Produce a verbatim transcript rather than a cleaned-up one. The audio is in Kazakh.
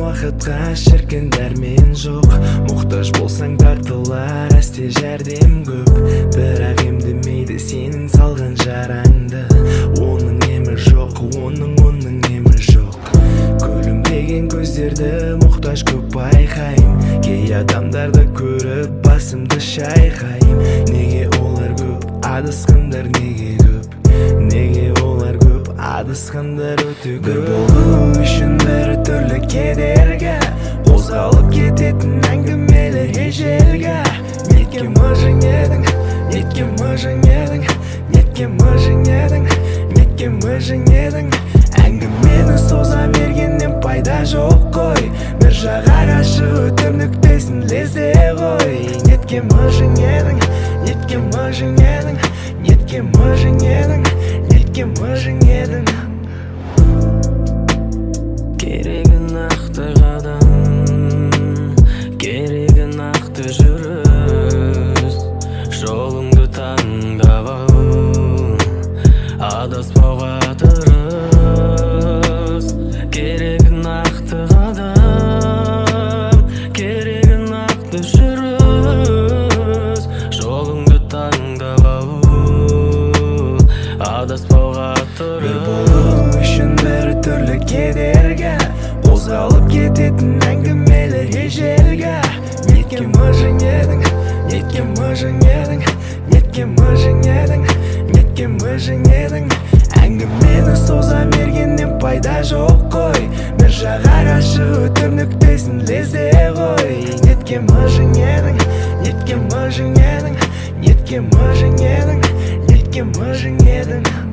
уақытқа шіркін дәрмен жоқ. Мұқтаж болсаң тартылар әсте жәрдем көп. Бірақ емдемейді сенің салған жараңды. Оның емі жоқ, оның оның емі жоқ. Күлімдеген көздерді мұқтаж көп байқайым. Кей адамдарды көріп басымды шайқайым. Неге олар көп, адасқандар неге көп? Неге олар көп, адасқандар өте көп? Бір болу үшін бәрі түрлі кедергі, қозғалып кететін әңгімелер ежелгі. Нетке мыжың едің, нетке мыжың едің, нетке мыжың едің, нетке мыжың едің. Әңгімені соза бергеннен пайда жоқ қой. Бір жағаға өтіп нүктесін лезде ғой. Нетке мыжың едің, нетке мыжың едің, нетке мыжың едің, нетке мыжың едің. Керегі нақты қадам, керегі нақты жүріс. Жолыңды таңдап ал, адаспауға тырыс. Керегі нақты қадам, керегі нақты жүріс. Жолыңды таңдап ал, адаспауға тырыс. Бір болу үшін бәрі түрлі кедергі, қозғалып кететін әңгімелер ежелгі. Нетке мыжың едің, нетке мыжың едің, нетке мыжың едің, нетке мыжың едің. Әңгімені соза бергеннен пайда жоқ қой. Бір жағаға өтіп нүктесін лезде ғой. Нетке мыжың едің, нетке мыжың едің, нетке мыжың едің, нетке мыжың едің.